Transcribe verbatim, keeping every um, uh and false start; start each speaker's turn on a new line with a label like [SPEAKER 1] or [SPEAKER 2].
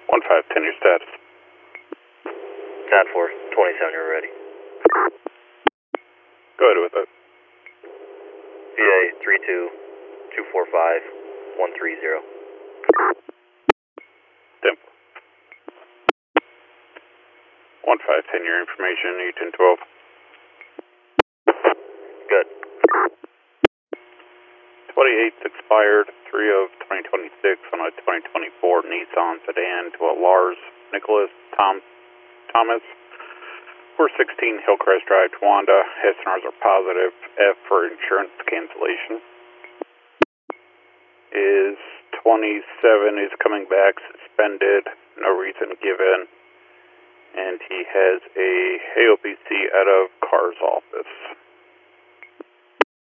[SPEAKER 1] one five ten, your status.
[SPEAKER 2] Nine four twenty-seven, you're ready.
[SPEAKER 1] Go ahead with it.
[SPEAKER 2] V A three two two four five one three zero.
[SPEAKER 1] Tempo. one five ten, your information, E ten twelve.
[SPEAKER 2] Good.
[SPEAKER 1] twenty-eighth expired, three of twenty twenty-six on a twenty twenty-four Nissan sedan to a Lars Nicholas Tom Thomas. four sixteen Hillcrest Drive, Towanda. S N Rs are positive. F for insurance cancellation. Is twenty-seven is coming back suspended, no reason given. And he has a A O P C out of Carr's office.